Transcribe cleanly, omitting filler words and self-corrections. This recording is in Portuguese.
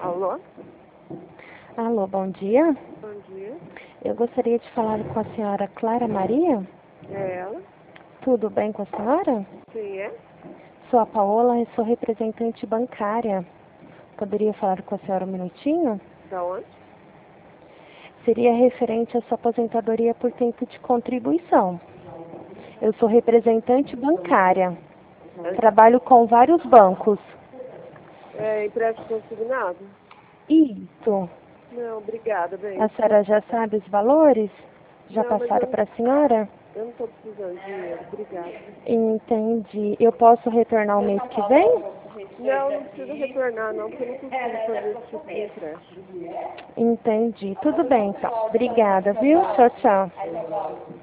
Alô? Alô, bom dia. Bom dia. Eu gostaria de falar com a senhora Clara Maria. É ela? Tudo bem com a senhora? Quem é? Sou a Paola e sou representante bancária. Poderia falar com a senhora um minutinho? Da onde? Seria referente à sua aposentadoria por tempo de contribuição. Eu sou representante bancária. Trabalho com vários bancos. É empréstimo consignado? Isso. Não, obrigada, bem. A senhora já sabe os valores? Já Não, mas passaram para a senhora? eu não estou precisando de dinheiro, obrigada. Entendi. Eu posso retornar o mês que vem? Não, não precisa retornar não, porque eu não consigo fazer esse tipo de empréstimo. Entendi. Tudo bem, então. Obrigada, viu? Tchau, tchau.